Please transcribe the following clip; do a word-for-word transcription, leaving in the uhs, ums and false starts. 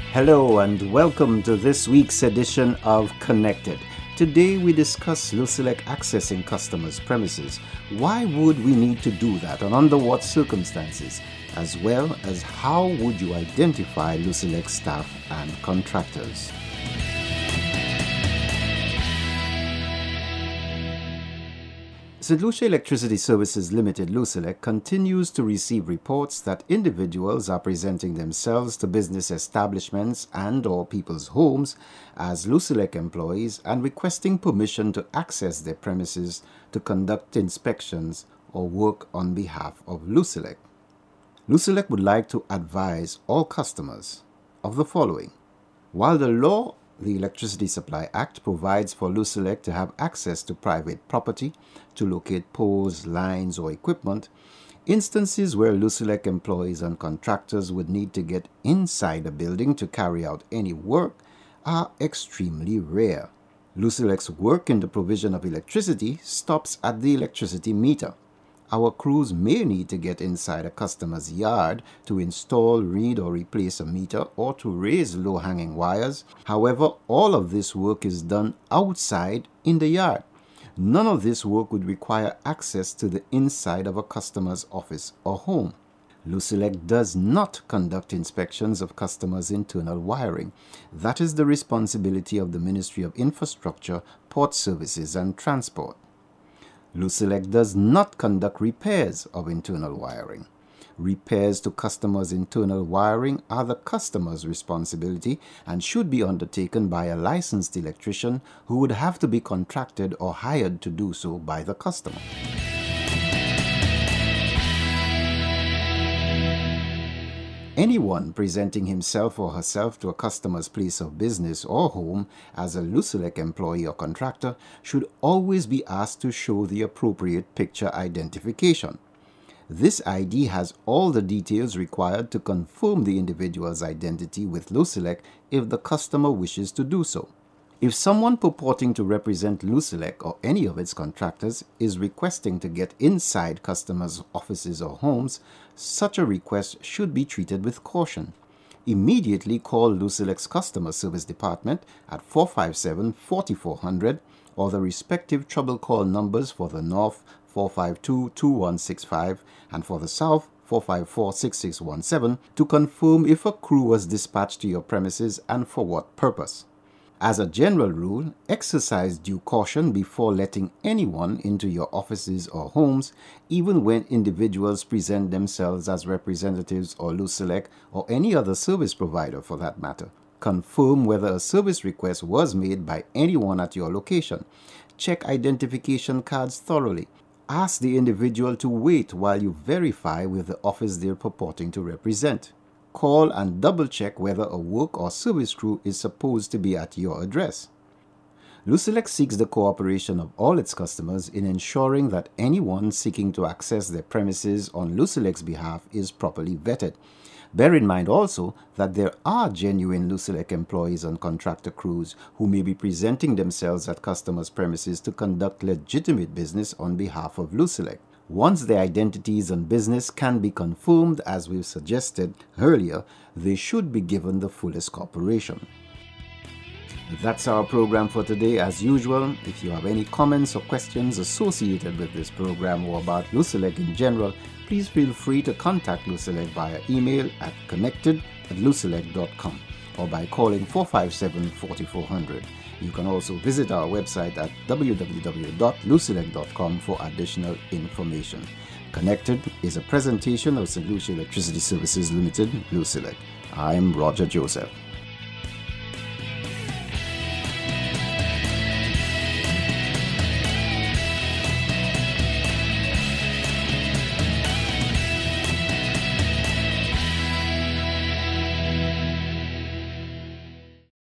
Hello and welcome to this week's edition of Connected. Today we discuss Lucelec accessing customers' premises. Why would we need to do that and under what circumstances? As well as how would you identify Lucelec staff and contractors? Saint Lucia Electricity Services Limited Lucelec continues to receive reports that individuals are presenting themselves to business establishments and or people's homes as Lucelec employees and requesting permission to access their premises to conduct inspections or work on behalf of Lucelec. Lucelec would like to advise all customers of the following. While the law The Electricity Supply Act provides for Lucelec to have access to private property to locate poles, lines, or equipment. Instances where Lucelec employees and contractors would need to get inside a building to carry out any work are extremely rare. Lucelec's work in the provision of electricity stops at the electricity meter. Our crews may need to get inside a customer's yard to install, read, or replace a meter or to raise low-hanging wires. However, all of this work is done outside in the yard. None of this work would require access to the inside of a customer's office or home. Lucelec does not conduct inspections of customers' internal wiring. That is the responsibility of the Ministry of Infrastructure, Port Services and Transport. Lucelec does not conduct repairs of internal wiring. Repairs to customers' internal wiring are the customer's responsibility and should be undertaken by a licensed electrician who would have to be contracted or hired to do so by the customer. Anyone presenting himself or herself to a customer's place of business or home as a Lucelec employee or contractor should always be asked to show the appropriate picture identification. This I D has all the details required to confirm the individual's identity with Lucelec if the customer wishes to do so. If someone purporting to represent Lucelec or any of its contractors is requesting to get inside customers' offices or homes, such a request should be treated with caution. Immediately call Lucelec's Customer Service Department at four five seven, four four zero zero or the respective trouble call numbers for the North four five two, two one six five and for the South four five four, six six one seven to confirm if a crew was dispatched to your premises and for what purpose. As a general rule, exercise due caution before letting anyone into your offices or homes, even when individuals present themselves as representatives or Lucelec or any other service provider for that matter. Confirm whether a service request was made by anyone at your location. Check identification cards thoroughly. Ask the individual to wait while you verify with the office they're purporting to represent. Call and double-check whether a work or service crew is supposed to be at your address. Lucelec seeks the cooperation of all its customers in ensuring that anyone seeking to access their premises on Lucelec's behalf is properly vetted. Bear in mind also that there are genuine Lucelec employees and contractor crews who may be presenting themselves at customers' premises to conduct legitimate business on behalf of Lucelec. Once their identities and business can be confirmed, as we've suggested earlier, they should be given the fullest cooperation. That's our program for today. As usual, if you have any comments or questions associated with this program or about Lucelec in general, please feel free to contact Lucelec via email at connected at lucelec dot com or by calling four five seven, four four zero zero. You can also visit our website at w w w dot lucelec dot com for additional information. Connected is a presentation of Saint Lucia Electricity Services Limited, Lucelec. I'm Roger Joseph.